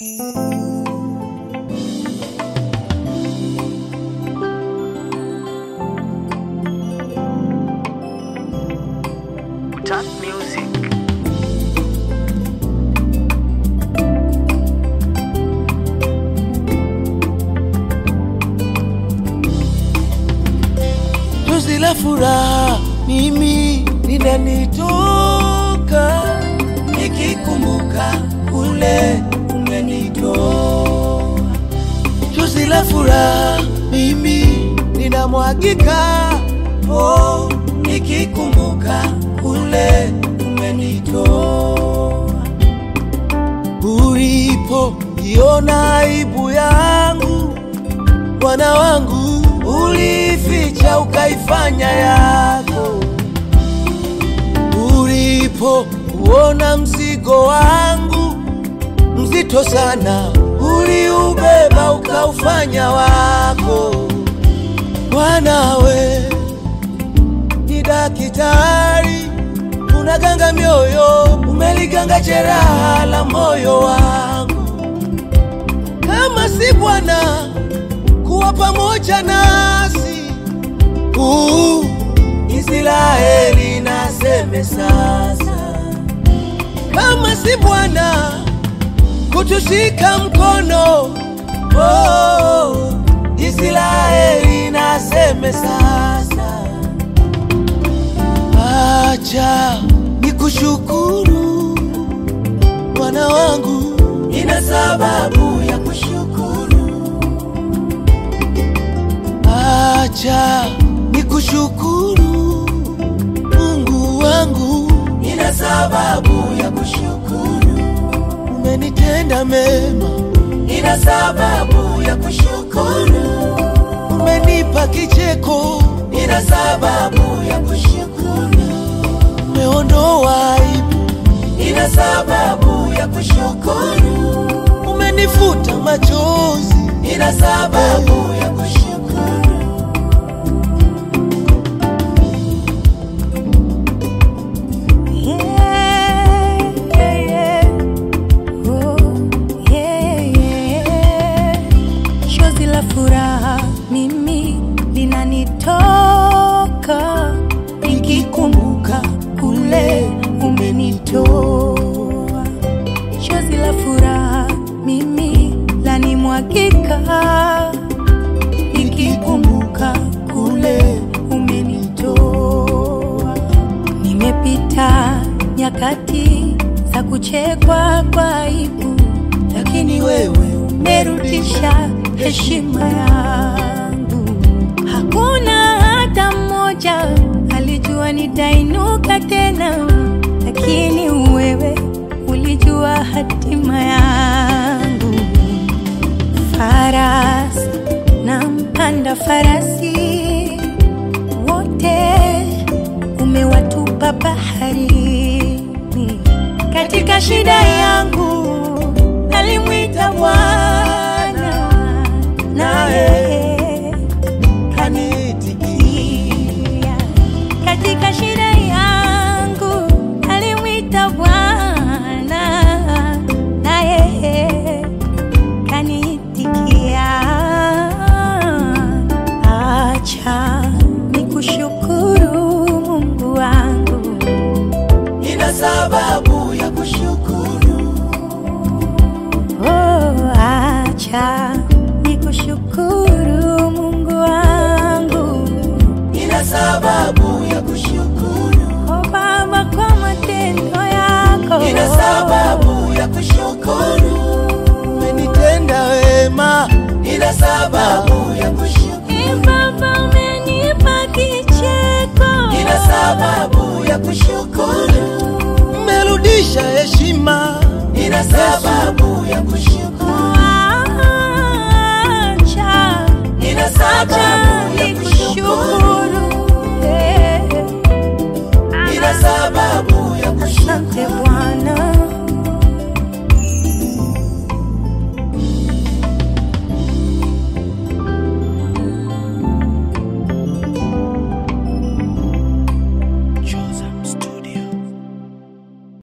Top music. Chozi la furaha mimi linanitoka nikikumbuka kule umenitoa. Chozi la furaha mimi linamwagika nikikumbuka kule umenitoa. Ulipo iona aibu yangu Bwana wangu, ulificha ukaifanya yako. Ulipo uona mzigo wangu mzito sana, uliubeba ukaufanya wako. Bwana we ni daktari, unaganga mioyo, umeliganga jeraha la moyo wangu. Kama si Bwana kuwa pamoja nasi, Israeli naseme sasa. Kama si Bwana kutushika mkono, Israeli naseme sasa. Acha nikushukuru Bwana wangu, nina sababu ya kushukuru. Acha nikushukuru Mungu wangu, nina sababu ya kushukuru. Umenitenda mema, nina sababu ya kushukuru. Umenipa kicheko, nina sababu ya kushukuru. Umeondoa aibu, nina sababu ya kushukuru. Umenifuta machozi, nina sababu ya kushukuru. Chozi la furaha mimi linanitoka nikikumbuka kule umenitoa. Chozi la furaha mimi lanimwagika nikikumbuka kule umenitoa. Nimepita nyakati za kuchekwa kwa aibu, lakini wewe umerudisha heshima yangu. Hakuna hata mmoja alijua nitainuka tena, lakini wewe ulijua hatima yangu. Farasi na mpanda farasi wote umewatupa baharini. Katika shida yangu nalimwita Bwana, naye kanitikia. Katika shida yangu nalimwita Bwana, naye kanitikia. Acha nikushukuru Mungu wangu, nina sababu ya kushukuru. Acha nikushukuru Mungu wangu, nina sababu ya kushukuru. Baba kwa matendo yako, nina sababu ya kushukuru. Umenitenda wema, nina sababu ya kushukuru. Baba umenipa kicheko, nina sababu ya kushukuru. Umerudisha heshima, nina sababu ya kushukuru. Acha nina sababu ya kushukuru. Nina sababu ya kushukuru.